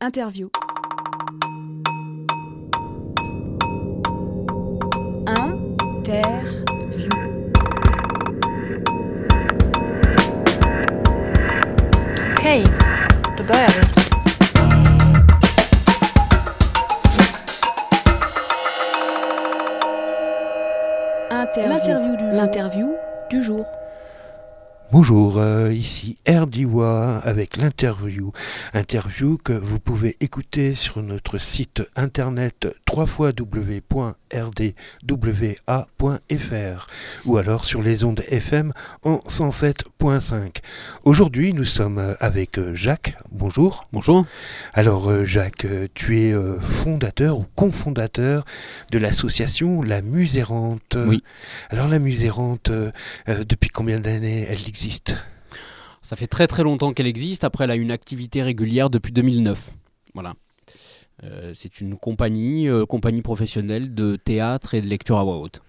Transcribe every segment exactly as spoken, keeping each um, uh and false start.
Interview. Interview. Okej, då börjar vi. Interview. L'interview du jour. L'interview du jour. Bonjour, euh, ici Erdiwa avec l'interview. Interview que vous pouvez écouter sur notre site internet w w w point r d w a point f r ou alors sur les ondes F M en cent sept point cinq. Aujourd'hui, nous sommes avec Jacques. Bonjour. Bonjour. Alors euh, Jacques, euh, tu es euh, fondateur ou cofondateur de l'association La Muse Errante. Oui. Alors La Muse Errante, euh, euh, depuis combien d'années elle existe ? Ça fait très très longtemps qu'elle existe. Après, elle a une activité régulière depuis deux mille neuf. Voilà. Euh, c'est une compagnie, euh, compagnie professionnelle de théâtre et de lecture à voix haute.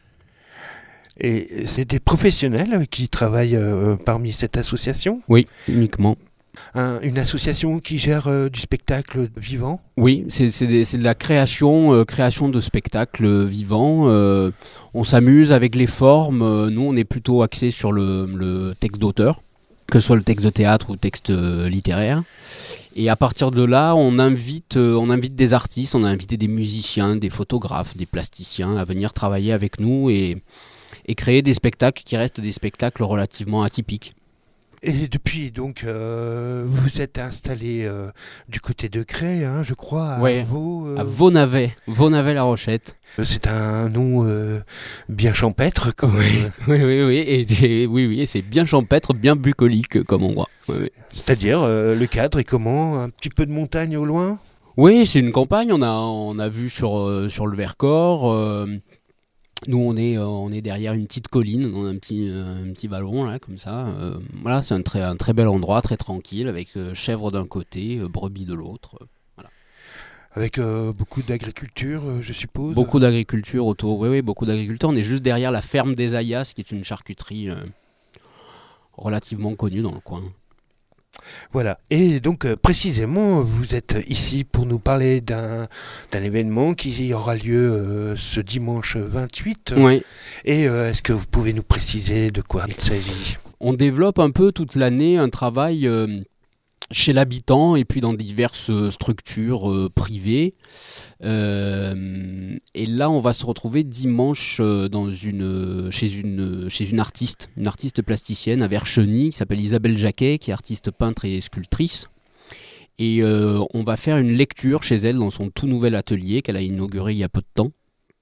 Et c'est des professionnels qui travaillent euh, parmi cette association ? Oui, uniquement. Un, une association qui gère euh, du spectacle vivant ? Oui, c'est, c'est, des, c'est de la création, euh, création de spectacles vivants. Euh, on s'amuse avec les formes. Euh, nous, on est plutôt axé sur le, le texte d'auteur, que ce soit le texte de théâtre ou le texte euh, littéraire. Et à partir de là, on invite, euh, on invite des artistes, on a invité des musiciens, des photographes, des plasticiens à venir travailler avec nous et, et créer des spectacles qui restent des spectacles relativement atypiques. Et depuis, donc, euh, vous êtes installé euh, du côté de Cré, hein, je crois, à ouais, Vaux. Euh... À Vaux-Navet, Vaux-Navet-la-Rochette. C'est un nom euh, bien champêtre, comme. Oui, oui, oui, oui, et, et, oui, oui, et c'est bien champêtre, bien bucolique comme endroit. Oui, oui. C'est-à-dire, euh, le cadre est comment ? Un petit peu de montagne au loin ? Oui, c'est une campagne. On a, on a vu sur euh, sur le Vercors. Euh, Nous, on est, euh, on est derrière une petite colline, on a un petit, euh, un petit vallon, là, comme ça. Euh, voilà, c'est un très, un très bel endroit, très tranquille, avec euh, chèvres d'un côté, euh, brebis de l'autre. Euh, voilà. Avec euh, beaucoup d'agriculture, euh, je suppose. Beaucoup d'agriculture autour, oui, oui, beaucoup d'agriculture. On est juste derrière la ferme des Ayas, qui est une charcuterie euh, relativement connue dans le coin. Voilà, et donc euh, précisément, vous êtes ici pour nous parler d'un, d'un événement qui aura lieu euh, ce dimanche vingt-huit. Oui. Et euh, est-ce que vous pouvez nous préciser de quoi il s'agit ? On développe un peu toute l'année un travail euh, chez l'habitant et puis dans diverses structures euh, privées. Euh, et là, on va se retrouver dimanche euh, dans une, chez, une, chez une artiste, une artiste plasticienne à Vercheny qui s'appelle Isabelle Jacquet, qui est artiste peintre et sculptrice. Et euh, on va faire une lecture chez elle dans son tout nouvel atelier qu'elle a inauguré il y a peu de temps.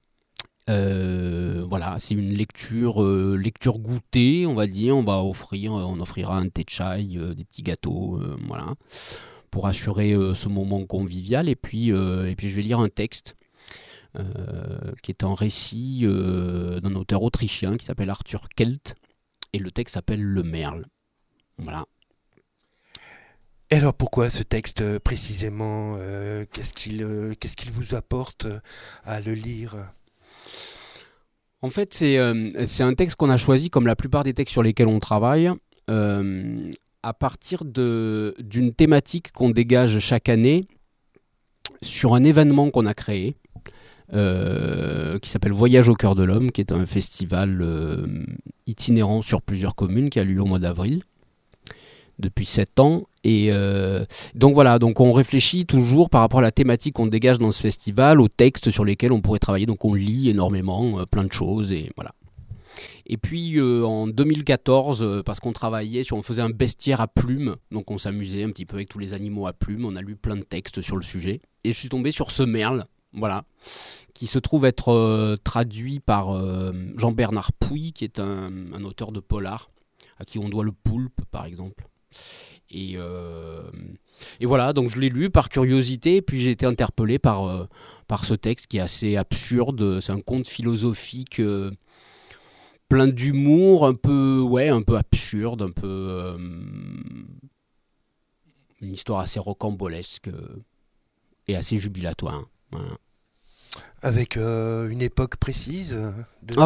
Euh, voilà, c'est une lecture, euh, lecture goûtée, on va dire. On va offrir, on offrira un thé de chai, euh, des petits gâteaux, euh, voilà, pour assurer euh, ce moment convivial. Et puis, euh, et puis, je vais lire un texte euh, qui est un récit euh, d'un auteur autrichien qui s'appelle Arthur Kelt, et le texte s'appelle Le Merle. Voilà. Et alors pourquoi ce texte euh, précisément euh, qu'est-ce qu'il, euh, qu'est-ce qu'il vous apporte euh, à le lire ? En fait, c'est, euh, c'est un texte qu'on a choisi, comme la plupart des textes sur lesquels on travaille, euh, à partir de, d'une thématique qu'on dégage chaque année sur un événement qu'on a créé, euh, qui s'appelle Voyage au cœur de l'homme, qui est un festival euh, itinérant sur plusieurs communes, qui a lieu au mois d'avril, depuis sept ans. Et euh, donc voilà, donc on réfléchit toujours par rapport à la thématique qu'on dégage dans ce festival, aux textes sur lesquels on pourrait travailler. Donc on lit énormément, euh, plein de choses, et voilà. Et puis euh, en deux mille quatorze, euh, parce qu'on travaillait sur, on faisait un bestiaire à plumes, donc on s'amusait un petit peu avec tous les animaux à plumes. On a lu plein de textes sur le sujet, et je suis tombé sur ce merle, voilà, qui se trouve être euh, traduit par euh, Jean-Bernard Pouy, qui est un, un auteur de polar, à qui on doit Le Poulpe, par exemple. Et, euh, et voilà, donc je l'ai lu par curiosité, puis j'ai été interpellé par, euh, par ce texte qui est assez absurde. C'est un conte philosophique euh, plein d'humour, un peu, ouais, un peu absurde, un peu euh, une histoire assez rocambolesque euh, et assez jubilatoire. Voilà. Avec euh, une époque précise de Ah, ce ça se passe. récit ?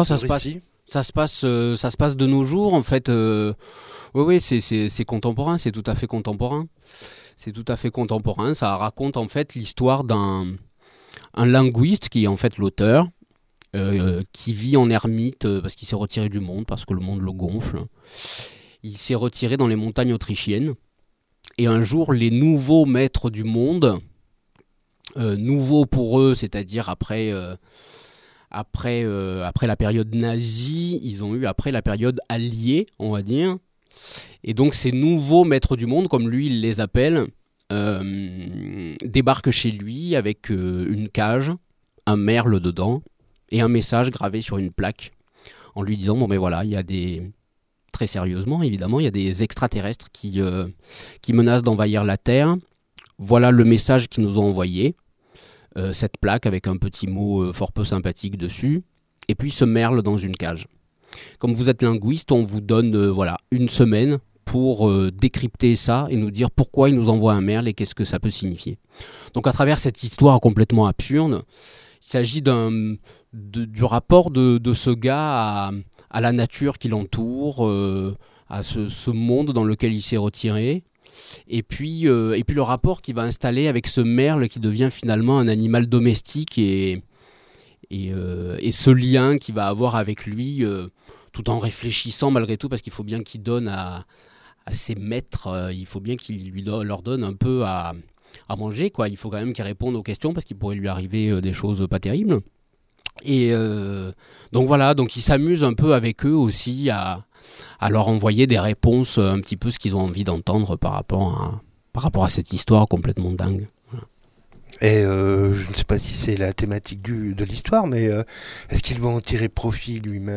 Ça se passe, euh, ça se passe de nos jours, en fait. Euh, oui, oui, c'est, c'est, c'est contemporain, c'est tout à fait contemporain. C'est tout à fait contemporain. Ça raconte en fait l'histoire d'un un linguiste qui est en fait l'auteur, euh, qui vit en ermite euh, parce qu'il s'est retiré du monde, parce que le monde le gonfle. Il s'est retiré dans les montagnes autrichiennes. Et un jour, les nouveaux maîtres du monde, euh, nouveaux pour eux, c'est-à-dire après... Euh, Après, euh, après la période nazie, ils ont eu après la période alliée, on va dire. Et donc ces nouveaux maîtres du monde, comme lui il les appelle, euh, débarquent chez lui avec euh, une cage, un merle dedans, et un message gravé sur une plaque, en lui disant, bon ben voilà, il y a des... Très sérieusement, évidemment, il y a des extraterrestres qui, euh, qui menacent d'envahir la Terre. Voilà le message qu'ils nous ont envoyé. Euh, cette plaque avec un petit mot euh, fort peu sympathique dessus, et puis ce merle dans une cage. Comme vous êtes linguiste, on vous donne euh, voilà, une semaine pour euh, décrypter ça et nous dire pourquoi il nous envoie un merle et qu'est-ce que ça peut signifier. Donc à travers cette histoire complètement absurde, il s'agit d'un, de, du rapport de, de ce gars à, à la nature qui l'entoure, euh, à ce, ce monde dans lequel il s'est retiré, Et puis, euh, et puis le rapport qu'il va installer avec ce merle qui devient finalement un animal domestique et, et, euh, et ce lien qu'il va avoir avec lui euh, tout en réfléchissant malgré tout parce qu'il faut bien qu'il donne à, à ses maîtres, euh, il faut bien qu'il lui do- leur donne un peu à, à manger, quoi. Il faut quand même qu'il réponde aux questions parce qu'il pourrait lui arriver euh, des choses pas terribles. Et euh, donc voilà, donc il s'amuse un peu avec eux aussi à, à leur envoyer des réponses, un petit peu ce qu'ils ont envie d'entendre par rapport à, par rapport à cette histoire complètement dingue. Voilà. Et euh, je ne sais pas si c'est la thématique du, de l'histoire, mais euh, est-ce qu'il va en tirer profit lui-même ?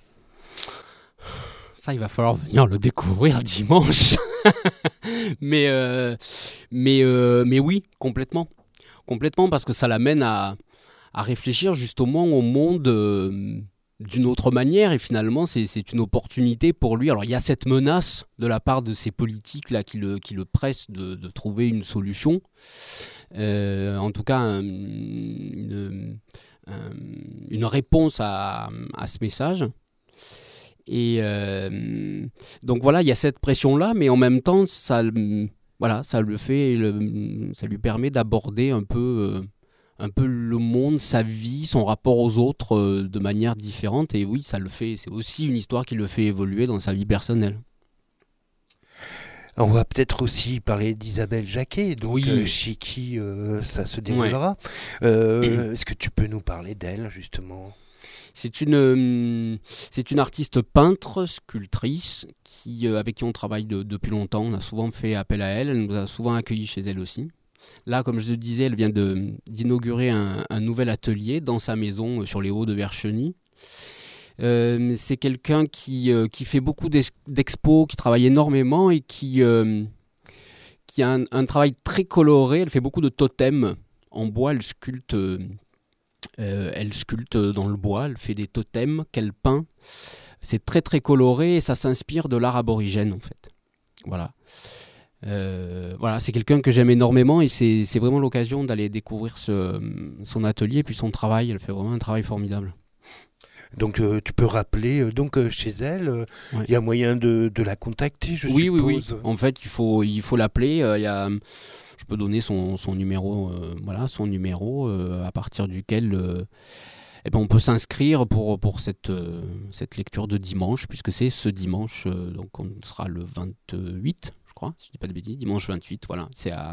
Ça, il va falloir venir le découvrir dimanche. mais, euh, mais, euh, mais oui, complètement. Complètement, parce que ça l'amène à... à réfléchir justement au monde euh, d'une autre manière, et finalement c'est, c'est une opportunité pour lui. Alors il y a cette menace de la part de ces politiques là qui le, qui le pressent de, de trouver une solution, euh, en tout cas un, une, un, une réponse à, à ce message. Et euh, donc voilà, il y a cette pression là, mais en même temps ça, voilà, ça le fait, le, ça lui permet d'aborder un peu euh, un peu le monde, sa vie, son rapport aux autres euh, de manière différente. Et oui, ça le fait. C'est aussi une histoire qui le fait évoluer dans sa vie personnelle. On va peut-être aussi parler d'Isabelle Jacquet, donc oui. euh, chez qui euh, ça se déroulera. Ouais. Euh, est-ce que tu peux nous parler d'elle, justement ? C'est une, euh, c'est une artiste peintre, sculptrice, qui, euh, avec qui on travaille de, depuis longtemps. On a souvent fait appel à elle. Elle nous a souvent accueillis chez elle aussi. Là, comme je le disais, elle vient de, d'inaugurer un, un nouvel atelier dans sa maison sur les Hauts de Vercheny. Euh, c'est quelqu'un qui, euh, qui fait beaucoup d'expos, qui travaille énormément et qui, euh, qui a un, un travail très coloré. Elle fait beaucoup de totems en bois. Elle sculpte, euh, elle sculpte dans le bois. Elle fait des totems qu'elle peint. C'est très très coloré et ça s'inspire de l'art aborigène en fait. Voilà. Euh, voilà, c'est quelqu'un que j'aime énormément et c'est, c'est vraiment l'occasion d'aller découvrir ce, son atelier et puis son travail. Elle fait vraiment un travail formidable. Donc euh, tu peux rappeler, euh, donc euh, chez elle, euh, il ouais. y a moyen de, de la contacter, je oui, suppose. Oui, oui, en fait, il faut, il faut l'appeler. Euh, il y a, je peux donner son, son numéro, euh, voilà, son numéro euh, à partir duquel euh, eh ben, on peut s'inscrire pour, pour cette, euh, cette lecture de dimanche, puisque c'est ce dimanche, euh, donc on sera le vingt-huit. Je crois, si je dis pas de bêtises, dimanche vingt-huit, voilà, c'est à,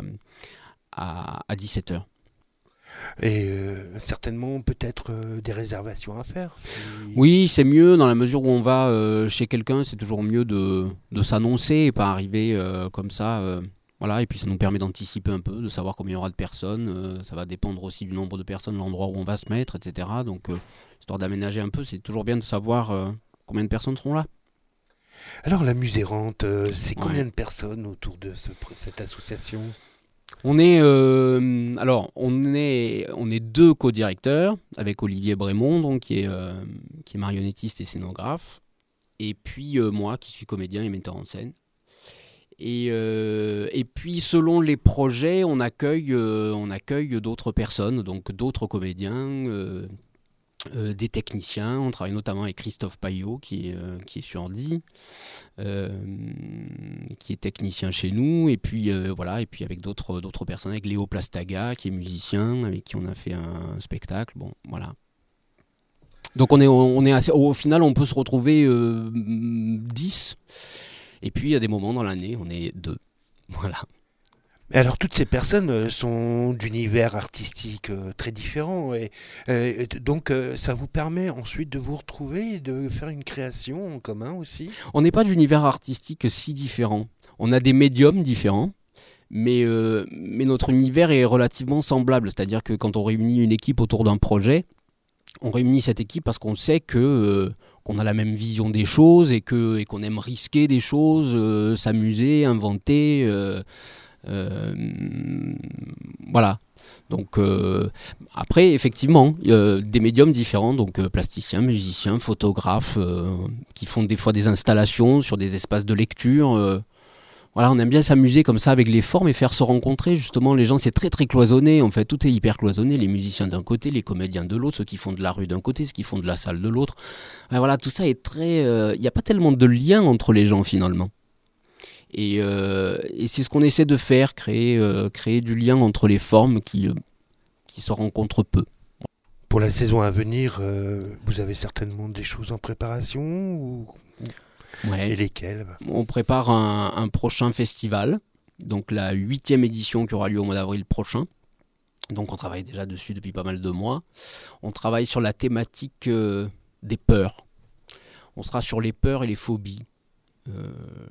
à, à dix-sept heures. Et euh, certainement peut-être euh, des réservations à faire. Si... Oui, c'est mieux dans la mesure où on va euh, chez quelqu'un, c'est toujours mieux de, de s'annoncer et pas arriver euh, comme ça. Euh, voilà, et puis ça nous permet d'anticiper un peu, de savoir combien il y aura de personnes. Euh, ça va dépendre aussi du nombre de personnes, l'endroit où on va se mettre, et cetera. Donc, euh, histoire d'aménager un peu, c'est toujours bien de savoir euh, combien de personnes seront là. Alors la Musérante, euh, c'est combien ouais. de personnes autour de ce, cette association ? On est, euh, alors, on est, on est deux co-directeurs avec Olivier Brémond, donc, qui, est, euh, qui est marionnettiste et scénographe, et puis euh, moi qui suis comédien et metteur en scène. Et, euh, et puis selon les projets, on accueille, euh, on accueille d'autres personnes, donc d'autres comédiens, euh, euh, des techniciens. On travaille notamment avec Christophe Payot, qui est, euh, qui est sur D I, euh, qui est technicien chez nous. Et puis, euh, voilà, et puis avec d'autres, d'autres personnes, avec Léo Plastaga, qui est musicien, avec qui on a fait un, un spectacle. Bon, voilà. Donc on est, on est assez, au final, on peut se retrouver euh, dix. Et puis, il y a des moments dans l'année, on est deux. Voilà. Alors toutes ces personnes sont d'univers artistiques euh, très différents et euh, donc euh, ça vous permet ensuite de vous retrouver et de faire une création en commun aussi. On n'est pas d'univers artistique si différent. On a des médiums différents, mais, euh, mais notre univers est relativement semblable. C'est-à-dire que quand on réunit une équipe autour d'un projet, on réunit cette équipe parce qu'on sait que, euh, qu'on a la même vision des choses et, que, et qu'on aime risquer des choses, euh, s'amuser, inventer... Euh, Euh, voilà. Donc euh, après, effectivement, euh, des médiums différents, donc euh, plasticiens, musiciens, photographes, euh, qui font des fois des installations sur des espaces de lecture. Euh, voilà, on aime bien s'amuser comme ça avec les formes et faire se rencontrer justement les gens. C'est très très cloisonné, en fait, tout est hyper cloisonné. Les musiciens d'un côté, les comédiens de l'autre, ceux qui font de la rue d'un côté, ceux qui font de la salle de l'autre. Et voilà, tout ça est très. Il euh, n'y a pas tellement de lien entre les gens finalement. Et, euh, et c'est ce qu'on essaie de faire, créer, euh, créer du lien entre les formes qui, euh, qui se rencontrent peu. Pour la saison à venir, euh, vous avez certainement des choses en préparation ou... Ouais. Et lesquelles? On prépare un, un prochain festival, donc la huitième édition qui aura lieu au mois d'avril prochain. Donc on travaille déjà dessus depuis pas mal de mois. On travaille sur la thématique euh, des peurs. On sera sur les peurs et les phobies. Euh,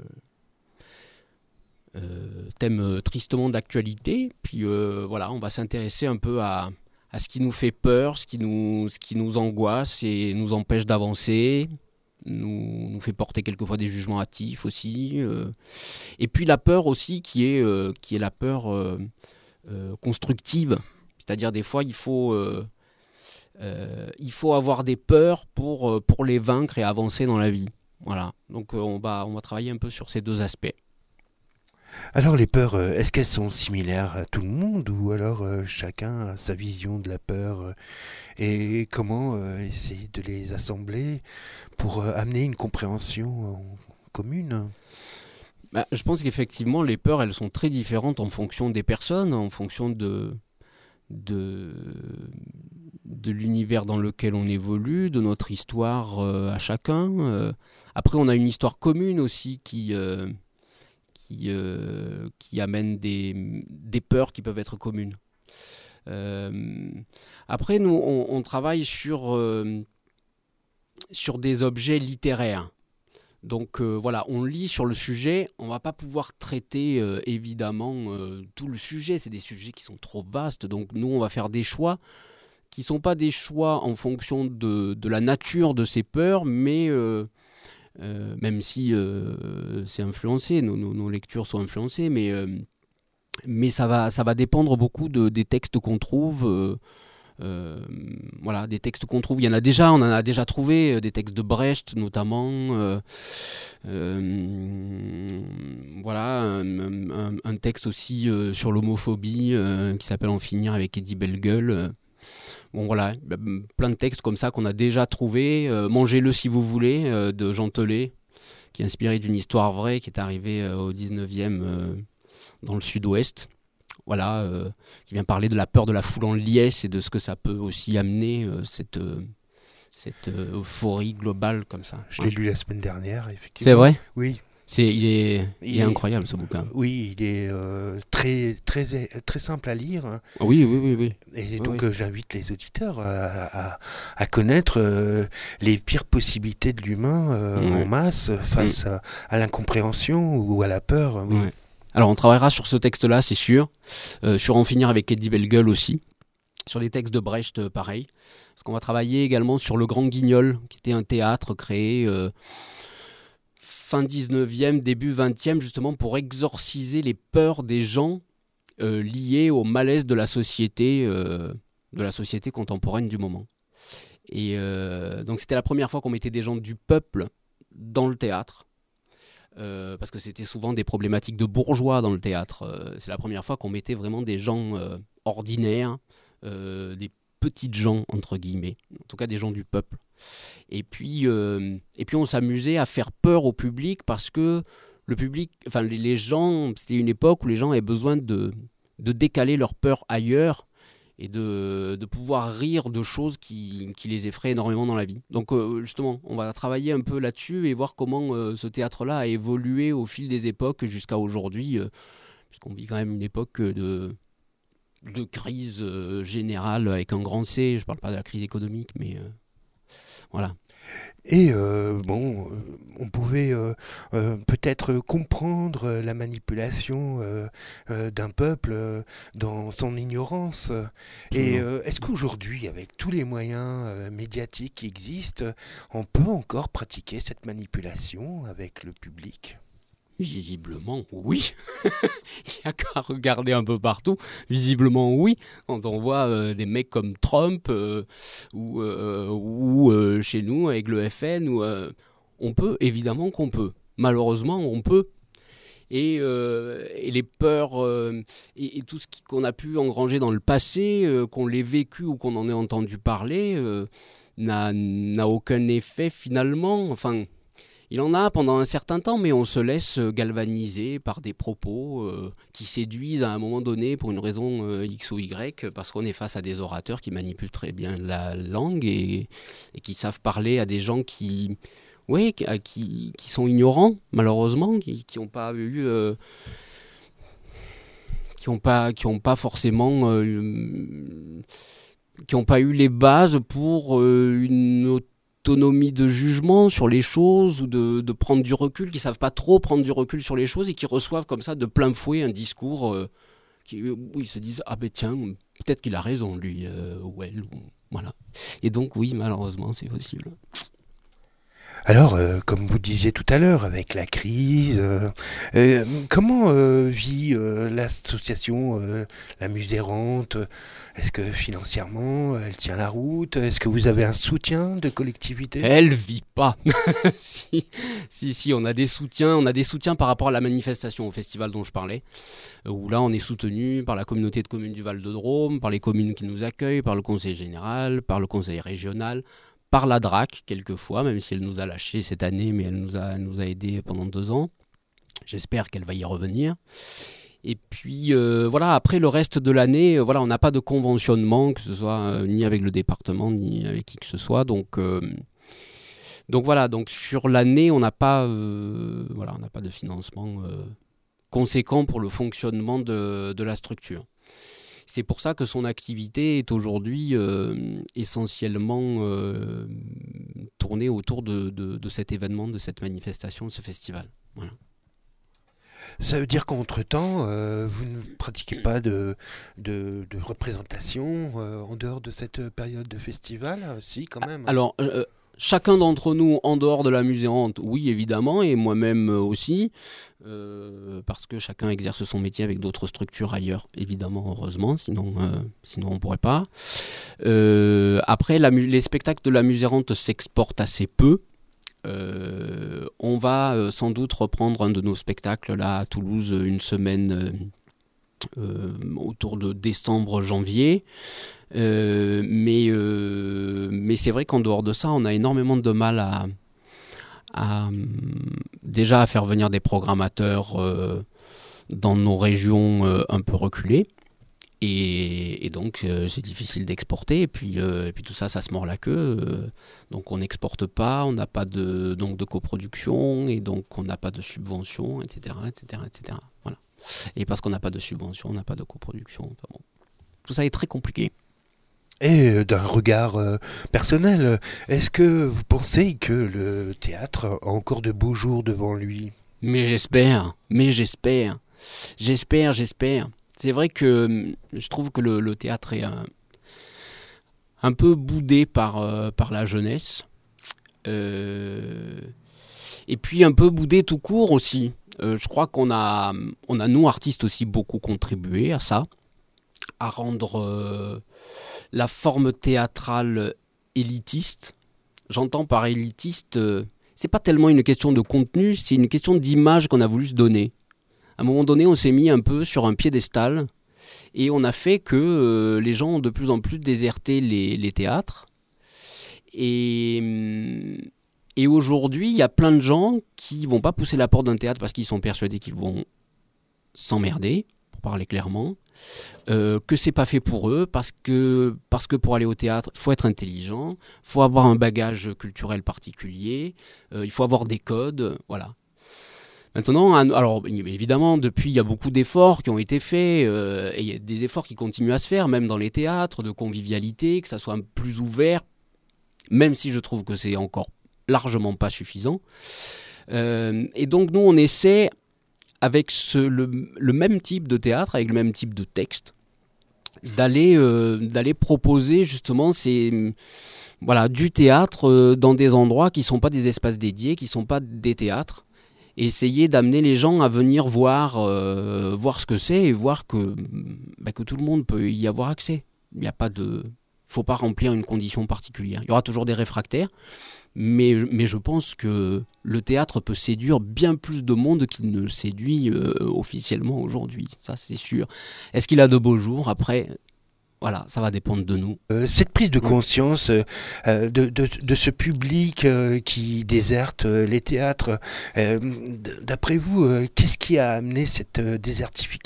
Euh, thème euh, tristement d'actualité, puis euh, voilà, on va s'intéresser un peu à, à ce qui nous fait peur, ce qui nous, ce qui nous angoisse et nous empêche d'avancer, nous, nous fait porter quelquefois des jugements hâtifs aussi, euh, et puis la peur aussi qui est, euh, qui est la peur euh, euh, constructive, c'est-à-dire des fois il faut, euh, euh, il faut avoir des peurs pour, pour les vaincre et avancer dans la vie. Voilà, donc euh, on va, on va travailler un peu sur ces deux aspects. Alors les peurs, euh, est-ce qu'elles sont similaires à tout le monde ou alors euh, chacun a sa vision de la peur euh, et comment euh, essayer de les assembler pour euh, amener une compréhension euh, commune? Bah, je pense qu'effectivement les peurs elles sont très différentes en fonction des personnes, en fonction de, de, de l'univers dans lequel on évolue, de notre histoire euh, à chacun. Euh, après on a une histoire commune aussi qui... Euh, Qui, euh, qui amènent des, des peurs qui peuvent être communes. Euh, après, nous, on, on travaille sur, euh, sur des objets littéraires. Donc euh, voilà, on lit sur le sujet, on ne va pas pouvoir traiter euh, évidemment euh, tout le sujet, c'est des sujets qui sont trop vastes, donc nous on va faire des choix qui ne sont pas des choix en fonction de, de la nature de ces peurs, mais... Euh, Euh, même si euh, c'est influencé, nos, nos, nos lectures sont influencées, mais, euh, mais ça, va, ça va dépendre beaucoup de, des textes qu'on trouve. Euh, euh, voilà, des textes qu'on trouve. Il y en a déjà, on en a déjà trouvé, des textes de Brecht notamment. Euh, euh, voilà, un, un, un texte aussi euh, sur l'homophobie euh, qui s'appelle En finir avec Eddie Bellegueule. Bon voilà, plein de textes comme ça qu'on a déjà trouvés. Euh, Mangez-le si vous voulez, euh, de Jean Telet, qui est inspiré d'une histoire vraie qui est arrivée euh, au dix-neuvième euh, dans le sud-ouest. Voilà, euh, qui vient parler de la peur de la foule en liesse et de ce que ça peut aussi amener, euh, cette, euh, cette euh, euphorie globale comme ça. Je l'ai lu la semaine dernière, effectivement. C'est vrai ? Oui. C'est, il, est, il, il est incroyable ce euh, bouquin. Oui, il est euh, très, très, très simple à lire. Hein. Oui, oui, oui. oui. Et oui, donc oui. Euh, j'invite les auditeurs à, à, à connaître euh, les pires possibilités de l'humain euh, oui. en masse face mmh. à, à l'incompréhension ou à la peur. Oui. Oui. Alors on travaillera sur ce texte-là, c'est sûr. Euh, sur En finir avec Eddie Bellegueule aussi. Sur les textes de Brecht, euh, pareil. Parce qu'on va travailler également sur Le Grand Guignol, qui était un théâtre créé... Euh, fin dix-neuvième, début vingtième, justement pour exorciser les peurs des gens euh, liées au malaise de la société, euh, de la société contemporaine du moment. Et euh, donc c'était la première fois qu'on mettait des gens du peuple dans le théâtre, euh, parce que c'était souvent des problématiques de bourgeois dans le théâtre. Euh, c'est la première fois qu'on mettait vraiment des gens euh, ordinaires, euh, des petites gens, entre guillemets, en tout cas des gens du peuple. Et puis, euh, et puis on s'amusait à faire peur au public parce que le public, enfin les, les gens, c'était une époque où les gens avaient besoin de, de décaler leur peur ailleurs et de, de pouvoir rire de choses qui, qui les effraient énormément dans la vie. Donc euh, justement, on va travailler un peu là-dessus et voir comment euh, ce théâtre-là a évolué au fil des époques jusqu'à aujourd'hui, euh, puisqu'on vit quand même une époque de, de crise euh, générale avec un grand C. Je ne parle pas de la crise économique, mais euh, voilà. Et euh, bon, euh, on pouvait euh, euh, peut-être comprendre la manipulation euh, euh, d'un peuple euh, dans son ignorance. Et euh, est-ce qu'aujourd'hui, avec tous les moyens euh, médiatiques qui existent, on peut encore pratiquer cette manipulation avec le public ? Visiblement, oui. Il n'y a qu'à regarder un peu partout. Visiblement, oui. Quand on voit euh, des mecs comme Trump euh, ou, euh, ou euh, chez nous avec le F N, ou, euh, on peut, évidemment qu'on peut. Malheureusement, on peut. Et, euh, et les peurs euh, et, et tout ce qui, qu'on a pu engranger dans le passé, euh, qu'on l'ait vécu ou qu'on en ait entendu parler, euh, n'a, n'a aucun effet finalement. Enfin... Il en a pendant un certain temps, mais on se laisse galvaniser par des propos euh, qui séduisent à un moment donné pour une raison euh, X ou Y, parce qu'on est face à des orateurs qui manipulent très bien la langue et, et qui savent parler à des gens qui, ouais, qui, qui sont ignorants, malheureusement, qui n'ont pas eu... Euh, qui n'ont pas, qui ont pas forcément... Euh, qui n'ont pas eu les bases pour euh, une autre autonomie de jugement sur les choses ou de, de prendre du recul, qui ne savent pas trop prendre du recul sur les choses et qui reçoivent comme ça de plein fouet un discours euh, qui, où ils se disent « Ah ben tiens, peut-être qu'il a raison lui, euh, ou elle. » Voilà. Et donc oui, malheureusement, c'est possible. Alors, euh, comme vous disiez tout à l'heure, avec la crise, euh, euh, comment euh, vit euh, l'association euh, La Musérante ? Est-ce que financièrement, elle tient la route ? Est-ce que vous avez un soutien de collectivité ? Elle vit pas. si, si, si, on a des soutiens, on a des soutiens par rapport à la manifestation, au festival dont je parlais, où là, on est soutenu par la communauté de communes du Val-de-Drôme, par les communes qui nous accueillent, par le conseil général, par le conseil régional, par la D R A C, quelquefois, même si elle nous a lâchés cette année, mais elle nous a, elle nous a aidés pendant deux ans. J'espère qu'elle va y revenir. Et puis, euh, voilà, après le reste de l'année, euh, voilà, on n'a pas de conventionnement, que ce soit euh, ni avec le département, ni avec qui que ce soit. Donc, euh, donc voilà, donc sur l'année, on n'a pas, euh, voilà, on n'a pas de financement euh, conséquent pour le fonctionnement de, de la structure. C'est pour ça que son activité est aujourd'hui euh, essentiellement euh, tournée autour de, de, de cet événement, de cette manifestation, de ce festival. Voilà. Ça veut dire qu'entre-temps, euh, vous ne pratiquez pas de, de, de représentation euh, en dehors de cette période de festival ? Si, quand même. Alors, euh, chacun d'entre nous, en dehors de la Musérante, oui, évidemment, et moi-même aussi, euh, parce que chacun exerce son métier avec d'autres structures ailleurs, évidemment, heureusement, sinon, euh, sinon on ne pourrait pas. Euh, après, la, les spectacles de la Musérante s'exportent assez peu. Euh, on va euh, sans doute reprendre un de nos spectacles là à Toulouse une semaine euh, euh, autour de décembre-janvier. Euh, mais, euh, mais c'est vrai qu'en dehors de ça, on a énormément de mal à, à déjà à faire venir des programmateurs euh, dans nos régions euh, un peu reculées. Et, et donc, euh, c'est difficile d'exporter. Et puis, euh, et puis tout ça, ça se mord la queue. Euh, donc, on n'exporte pas, on n'a pas de, donc, de coproduction, et donc, on n'a pas de subvention, et cetera, et cetera, et cetera. Voilà. Et parce qu'on n'a pas de subvention, on n'a pas de coproduction. Enfin, bon. Tout ça est très compliqué. Et d'un regard euh, personnel, est-ce que vous pensez que le théâtre a encore de beaux jours devant lui ? Mais j'espère, mais j'espère. J'espère, j'espère. C'est vrai que je trouve que le, le théâtre est un, un peu boudé par, euh, par la jeunesse. Euh, et puis un peu boudé tout court aussi. Euh, je crois qu'on a, on a, nous, artistes, aussi beaucoup contribué à ça, à rendre euh, la forme théâtrale élitiste. J'entends par élitiste, euh, c'est pas tellement une question de contenu, c'est une question d'image qu'on a voulu se donner. À un moment donné, on s'est mis un peu sur un piédestal Et on a fait que euh, les gens ont de plus en plus déserté les, les théâtres. Et, et aujourd'hui, il y a plein de gens qui ne vont pas pousser la porte d'un théâtre parce qu'ils sont persuadés qu'ils vont s'emmerder, pour parler clairement, euh, que c'est pas fait pour eux, parce que, parce que pour aller au théâtre, il faut être intelligent, il faut avoir un bagage culturel particulier, euh, il faut avoir des codes, voilà. Maintenant, alors évidemment, depuis, il y a beaucoup d'efforts qui ont été faits, euh, et il y a des efforts qui continuent à se faire, même dans les théâtres, de convivialité, que ça soit plus ouvert, même si je trouve que c'est encore largement pas suffisant. Euh, et donc, nous, on essaie, avec ce, le, le même type de théâtre, avec le même type de texte, d'aller, euh, d'aller proposer justement ces, voilà, du théâtre euh, dans des endroits qui ne sont pas des espaces dédiés, qui ne sont pas des théâtres, et essayer d'amener les gens à venir voir, euh, voir ce que c'est et voir que, bah, que tout le monde peut y avoir accès. Il n'y a pas de... faut pas remplir une condition particulière. Il y aura toujours des réfractaires, mais, mais je pense que le théâtre peut séduire bien plus de monde qu'il ne séduit euh, officiellement aujourd'hui. Ça, c'est sûr. Est-ce qu'il a de beaux jours ? Après, voilà, ça va dépendre de nous. Euh, cette prise de conscience euh, de, de, de ce public euh, qui déserte euh, les théâtres, euh, d'après vous, euh, qu'est-ce qui a amené cette euh, désertification ?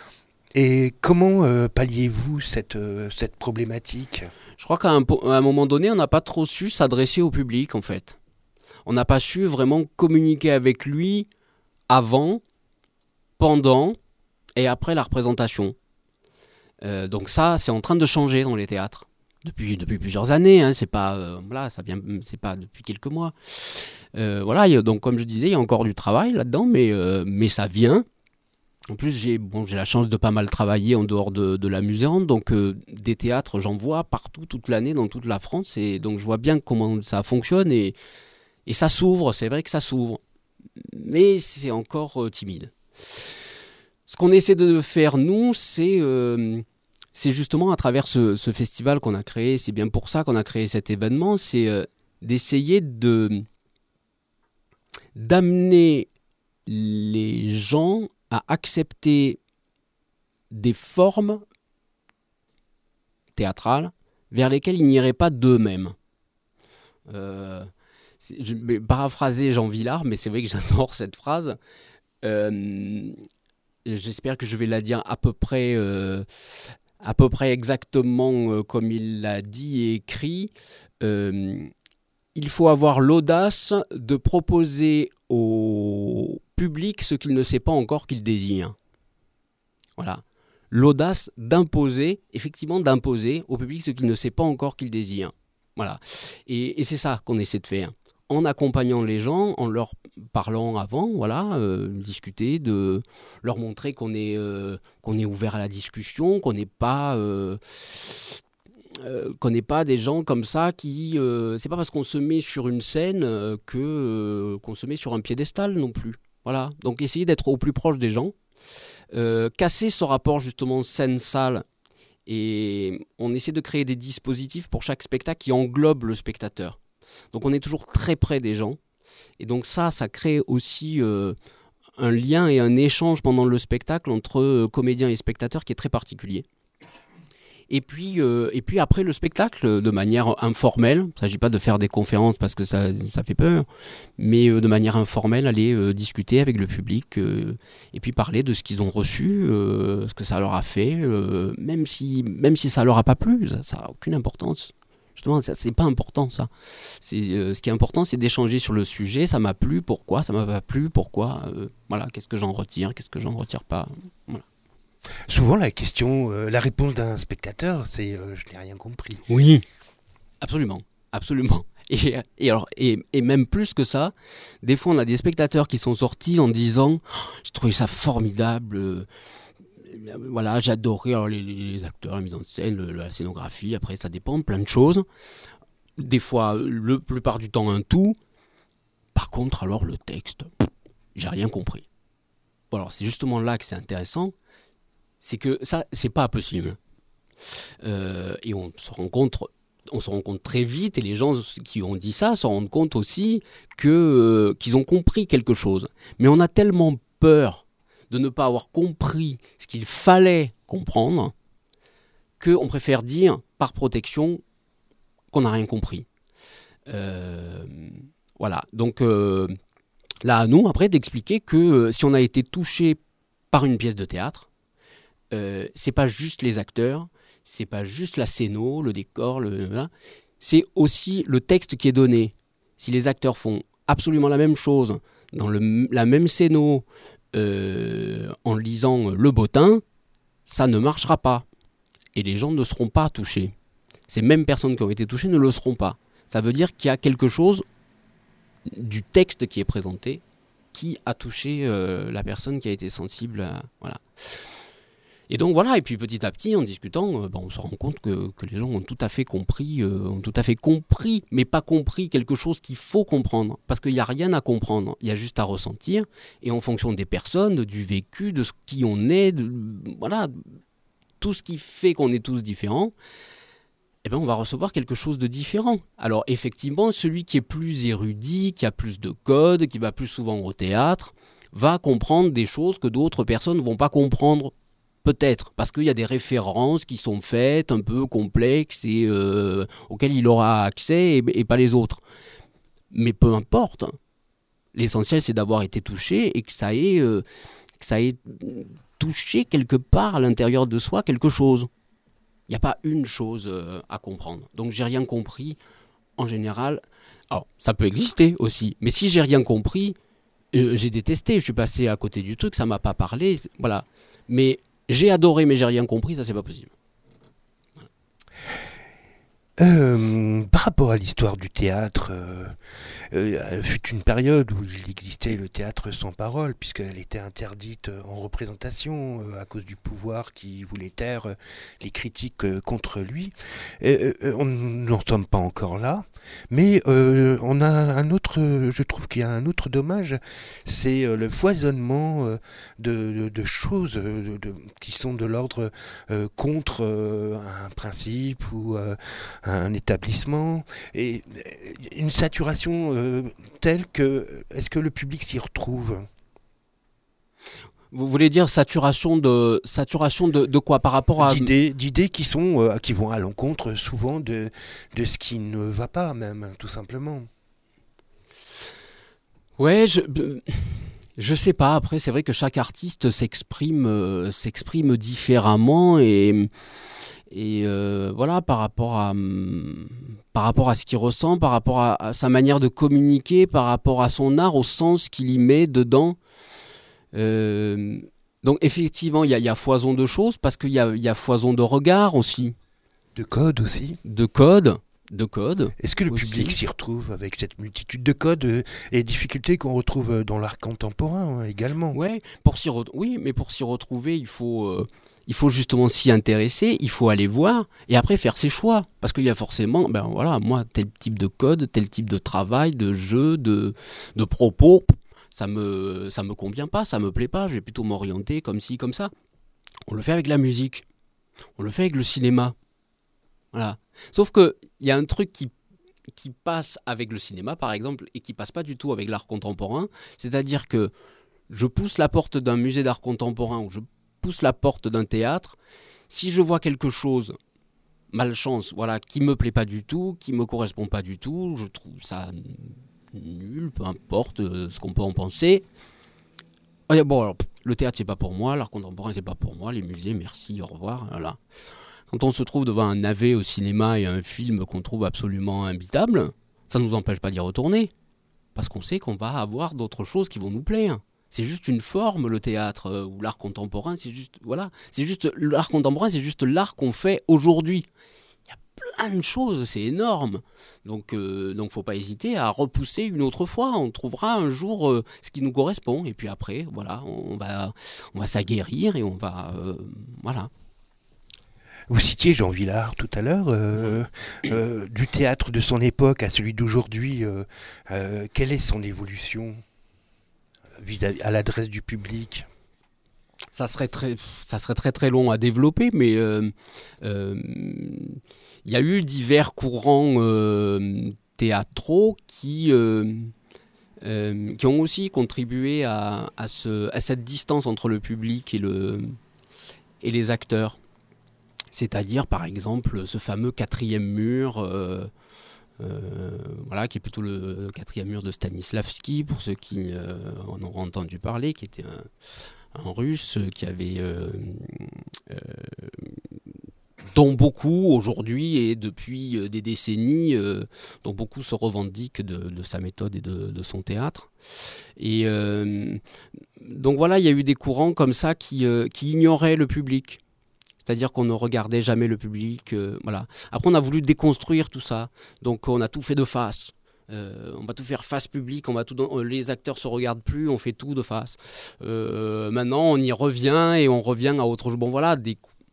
Et comment euh, palliez-vous cette, euh, cette problématique ? Je crois qu'à un, à un moment donné, on n'a pas trop su s'adresser au public, en fait. On n'a pas su vraiment communiquer avec lui avant, pendant et après la représentation. Euh, donc ça, c'est en train de changer dans les théâtres. Depuis, depuis plusieurs années, hein, c'est pas, euh, voilà, ça vient, c'est pas depuis quelques mois. Euh, voilà, y a, donc comme je disais, il y a encore du travail là-dedans, mais, euh, mais ça vient. En plus, j'ai, bon, j'ai la chance de pas mal travailler en dehors de, de la Muséante, donc euh, des théâtres, j'en vois partout, toute l'année, dans toute la France, et donc je vois bien comment ça fonctionne, et, et ça s'ouvre, c'est vrai que ça s'ouvre, mais c'est encore euh, timide. Ce qu'on essaie de faire, nous, c'est, euh, c'est justement à travers ce, ce festival qu'on a créé, c'est bien pour ça qu'on a créé cet événement, c'est euh, d'essayer de, d'amener les gens à accepter des formes théâtrales vers lesquelles ils n'iraient pas d'eux-mêmes. Euh, je vais paraphraser Jean Vilar, mais c'est vrai que j'adore cette phrase. Euh, j'espère que je vais la dire à peu près, euh, à peu près exactement euh, comme il l'a dit et écrit. Euh, il faut avoir l'audace de proposer au public ce qu'il ne sait pas encore qu'il désire. Voilà. L'audace d'imposer, effectivement d'imposer au public ce qu'il ne sait pas encore qu'il désire. Voilà. Et, et c'est ça qu'on essaie de faire. En accompagnant les gens, en leur parlant avant, voilà, euh, discuter, de leur montrer qu'on est, euh, qu'on est ouvert à la discussion, qu'on n'est pas... Euh, Euh, qu'on n'est pas des gens comme ça qui... Euh, c'est pas parce qu'on se met sur une scène euh, que, euh, qu'on se met sur un piédestal non plus. Voilà. Donc essayer d'être au plus proche des gens. Euh, casser ce rapport justement scène-salle. Et on essaie de créer des dispositifs pour chaque spectacle qui englobent le spectateur. Donc on est toujours très près des gens. Et donc ça, ça crée aussi euh, un lien et un échange pendant le spectacle entre euh, comédiens et spectateurs qui est très particulier. Et puis, euh, et puis après le spectacle, de manière informelle, il ne s'agit pas de faire des conférences parce que ça, ça fait peur, mais euh, de manière informelle, aller euh, discuter avec le public euh, et puis parler de ce qu'ils ont reçu, euh, ce que ça leur a fait, euh, même si, même si ça leur a pas plu, ça n'a aucune importance. Justement, ça, c'est pas important ça. C'est, euh, ce qui est important, c'est d'échanger sur le sujet. Ça m'a plu, pourquoi ? Ça m'a pas plu, pourquoi ? euh, Voilà, qu'est-ce que j'en retire, qu'est-ce que j'en retire pas ? Voilà. Souvent, la question, euh, la réponse d'un spectateur, c'est euh, « je n'ai rien compris ». Oui, absolument, absolument. Et, et, alors, et, et même plus que ça, des fois, on a des spectateurs qui sont sortis en disant oh, « j'ai trouvé ça formidable, euh, voilà, j'ai adoré alors, les, les acteurs, la mise en scène, le, la scénographie, après, ça dépend, plein de choses. Des fois, la plupart du temps, un tout. Par contre, alors, le texte, j'ai rien compris. » Bon, alors, c'est justement là que c'est intéressant. C'est que ça, c'est pas possible. Euh, et on se rend compte, on se rend compte très vite, et les gens qui ont dit ça se rendent compte aussi que, euh, qu'ils ont compris quelque chose. Mais on a tellement peur de ne pas avoir compris ce qu'il fallait comprendre, qu'on préfère dire, par protection, qu'on n'a rien compris. Euh, voilà, donc euh, là, à nous, après, d'expliquer que euh, si on a été touché par une pièce de théâtre, euh, c'est pas juste les acteurs, c'est pas juste la scéno, le décor, le, hein, c'est aussi le texte qui est donné. Si les acteurs font absolument la même chose dans le, la même scéno euh, en lisant Le Bottin, ça ne marchera pas. Et les gens ne seront pas touchés. Ces mêmes personnes qui ont été touchées ne le seront pas. Ça veut dire qu'il y a quelque chose du texte qui est présenté qui a touché euh, la personne qui a été sensible. À, voilà. Et donc voilà, et puis petit à petit, en discutant, euh, ben, on se rend compte que, que les gens ont tout à fait compris, euh, ont tout à fait compris, mais pas compris quelque chose qu'il faut comprendre. Parce qu'il n'y a rien à comprendre, il y a juste à ressentir. Et en fonction des personnes, du vécu, de ce qui on est, de, voilà, tout ce qui fait qu'on est tous différents, eh ben on va recevoir quelque chose de différent. Alors effectivement, celui qui est plus érudit, qui a plus de codes, qui va plus souvent au théâtre, va comprendre des choses que d'autres personnes ne vont pas comprendre. Peut-être, parce qu'il y a des références qui sont faites, un peu complexes, et euh, auxquelles il aura accès, et, et pas les autres. Mais peu importe. L'essentiel, c'est d'avoir été touché, et que ça ait, euh, que ça ait touché quelque part à l'intérieur de soi quelque chose. Il n'y a pas une chose euh, à comprendre. Donc, j'ai rien compris, en général. Alors, ça peut exister aussi, mais si j'ai rien compris, euh, j'ai détesté, je suis passé à côté du truc, ça ne m'a pas parlé, voilà. Mais j'ai adoré, mais j'ai rien compris, ça c'est pas possible. Euh, par rapport à l'histoire du théâtre, euh, euh, fut une période où il existait le théâtre sans parole, puisqu'elle était interdite en représentation euh, à cause du pouvoir qui voulait taire euh, les critiques euh, contre lui. Et, euh, on n'en sommes pas encore là, mais euh, on a un autre, je trouve qu'il y a un autre dommage, c'est euh, le foisonnement euh, de, de, de choses de, de, qui sont de l'ordre euh, contre euh, un principe ou euh, un établissement, et une saturation euh, telle que, est-ce que le public s'y retrouve ? Vous voulez dire saturation de saturation de, de quoi par rapport à d'idées, d'idées qui sont euh, qui vont à l'encontre souvent de de ce qui ne va pas, même tout simplement. Ouais, je je sais pas. Après, c'est vrai que chaque artiste s'exprime euh, s'exprime différemment, et Et euh, voilà, par rapport à par rapport à ce qu'il ressent, par rapport à, à sa manière de communiquer, par rapport à son art, au sens qu'il y met dedans. Euh, donc effectivement, il y, y a foison de choses, parce qu'il y a, y a foison de regards aussi. De codes aussi. De codes. De codes. Est-ce que le aussi. public s'y retrouve avec cette multitude de codes euh, et difficultés qu'on retrouve dans l'art contemporain hein, également ? Ouais, pour s'y re- oui, mais pour s'y retrouver, il faut... Euh, Il faut justement s'y intéresser, il faut aller voir et après faire ses choix. Parce qu'il y a forcément, ben voilà, moi, tel type de code, tel type de travail, de jeu, de, de propos, ça me, ça me convient pas, ça me plaît pas, je vais plutôt m'orienter comme ci, comme ça. On le fait avec la musique, on le fait avec le cinéma. Voilà. Sauf qu'il y a un truc qui, qui passe avec le cinéma, par exemple, et qui passe pas du tout avec l'art contemporain, c'est-à-dire que je pousse la porte d'un musée d'art contemporain ou je pousse la porte d'un théâtre, si je vois quelque chose, malchance, voilà, qui me plaît pas du tout, qui me correspond pas du tout, je trouve ça nul, peu importe euh, ce qu'on peut en penser. Ah, bon, alors, le théâtre c'est pas pour moi, l'art contemporain c'est pas pour moi, les musées merci, au revoir, voilà. Quand on se trouve devant un navet au cinéma et un film qu'on trouve absolument imbitable, ça nous empêche pas d'y retourner, parce qu'on sait qu'on va avoir d'autres choses qui vont nous plaire. C'est juste une forme, le théâtre, euh, ou l'art contemporain, c'est juste, voilà, c'est juste, l'art contemporain, c'est juste l'art qu'on fait aujourd'hui. Il y a plein de choses, c'est énorme. Donc, euh, donc faut pas hésiter à repousser une autre fois. On trouvera un jour euh, ce qui nous correspond, et puis après, voilà, on va, on va s'aguerrir et on va, euh, voilà. Vous citiez Jean Vilar tout à l'heure, euh, euh, du théâtre de son époque à celui d'aujourd'hui, euh, euh, quelle est son évolution ? Vis-à-vis, à l'adresse du public? Ça serait très, ça serait très très long à développer, mais euh, euh, y a eu divers courants euh, théâtraux qui, euh, euh, qui ont aussi contribué à, à, ce, à cette distance entre le public et, le, et les acteurs. C'est-à-dire, par exemple, ce fameux quatrième mur, euh, euh, voilà, qui est plutôt le quatrième mur de Stanislavski, pour ceux qui euh, en auront entendu parler, qui était un, un Russe qui avait... Euh, euh, dont beaucoup aujourd'hui et depuis euh, des décennies, euh, dont beaucoup se revendiquent de, de sa méthode et de, de son théâtre. Et euh, donc voilà, il y a eu des courants comme ça qui, euh, qui ignoraient le public. C'est-à-dire qu'on ne regardait jamais le public. Euh, voilà. Après, on a voulu déconstruire tout ça. Donc on a tout fait de face. Euh, on va tout faire face publique, on va tout, les acteurs se regardent plus, on fait tout de face. Euh, maintenant, on y revient et on revient à autre chose. Bon voilà, des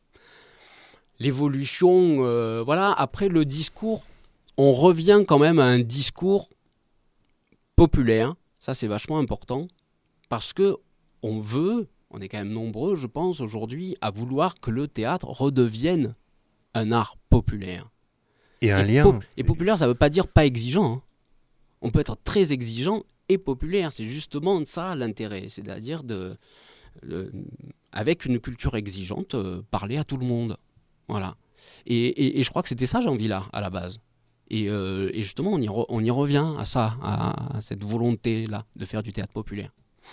l'évolution, euh, voilà. Après le discours, on revient quand même à un discours populaire. Ça, c'est vachement important parce que on veut, on est quand même nombreux, je pense, aujourd'hui, à vouloir que le théâtre redevienne un art populaire. Et un et lien. Po- et populaire, ça ne veut pas dire pas exigeant. Hein. On peut être très exigeant et populaire. C'est justement ça l'intérêt, c'est-à-dire de, de, avec une culture exigeante, euh, parler à tout le monde. Voilà. Et, et, et je crois que c'était ça, Jean-Villa, à la base. Et, euh, et justement, on y, re, on y revient à ça, à, à cette volonté-là de faire du théâtre populaire.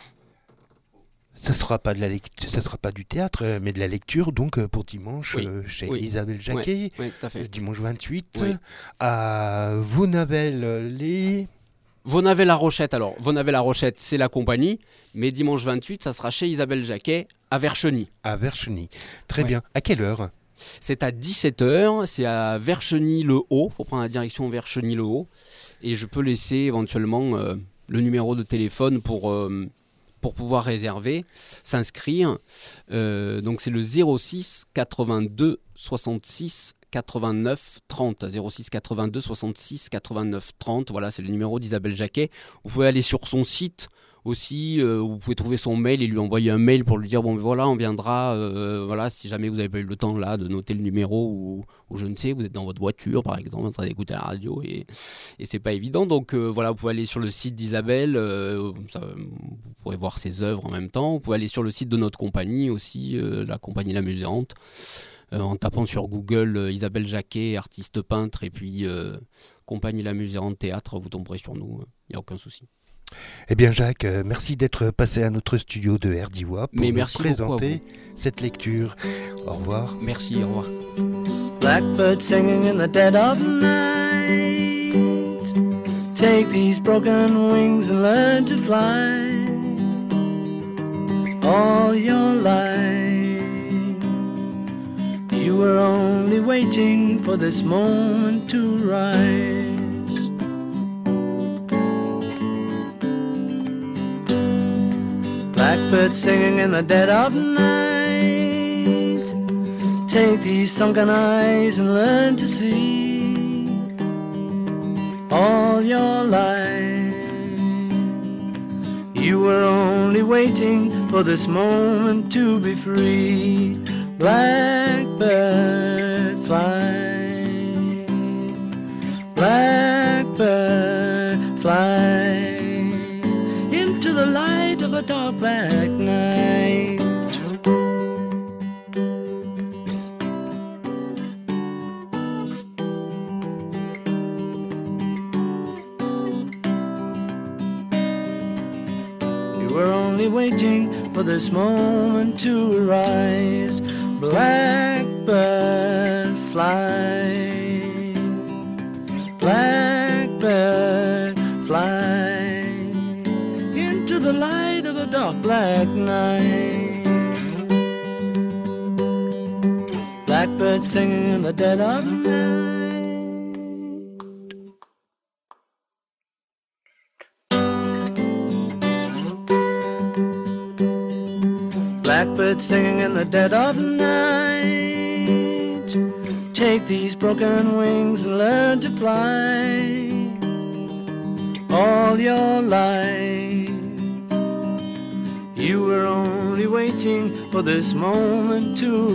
Ça ne sera pas de la lect- ça sera pas du théâtre, mais de la lecture, donc pour dimanche, oui. euh, chez oui. Isabelle Jacquet, oui, oui, tout à fait. dimanche vingt-huit, oui. à Vaunavel-les... Vaunavel-la-Rochette, alors, Vaunavel-la-Rochette, c'est la compagnie, mais dimanche vingt-huit, ça sera chez Isabelle Jacquet, à Vercheny. À Vercheny, très ouais. bien. À quelle heure ? C'est à dix-sept heures, c'est à Vercheny-le-Haut, il faut prendre la direction Vercheny-le-Haut, et je peux laisser éventuellement euh, le numéro de téléphone pour, euh, pour pouvoir réserver, s'inscrire. Euh, donc c'est le zéro six quatre-vingt-deux soixante-six quatre-vingt-neuf trente, zéro six quatre-vingt-deux soixante-six quatre-vingt-neuf trente, voilà, c'est le numéro d'Isabelle Jacquet. Vous pouvez aller sur son site aussi, euh, vous pouvez trouver son mail et lui envoyer un mail pour lui dire bon voilà, on viendra, euh, voilà, si jamais vous n'avez pas eu le temps là de noter le numéro ou, ou je ne sais, vous êtes dans votre voiture par exemple en train d'écouter la radio et, et c'est pas évident, donc euh, voilà, vous pouvez aller sur le site d'Isabelle, euh, ça, vous pourrez voir ses œuvres en même temps, vous pouvez aller sur le site de notre compagnie aussi, euh, la compagnie La Muséante, euh, en tapant sur Google euh, Isabelle Jacquet, artiste peintre, et puis euh, compagnie La Muséante théâtre, vous tomberez sur nous, il n'y a aucun souci. Eh bien Jacques, euh, merci d'être passé à notre studio de R D W A pour Mais nous merci présenter cette lecture. Au revoir. Merci, au revoir. Blackbird singing in the dead of night. Take these broken wings and learn to fly. All your life you were only waiting for this moment to rise. Blackbird singing in the dead of night. Take these sunken eyes and learn to see. All your life you were only waiting for this moment to be free. Blackbird fly, blackbird fly into the light of a dark black night. You were only waiting for this moment to arise. Blackbird fly, blackbird fly into the light of a dark black night. Blackbird singing in the dead of night. Blackbird singing in the dead of night. Take these broken wings and learn to fly. All your life you were only waiting for this moment to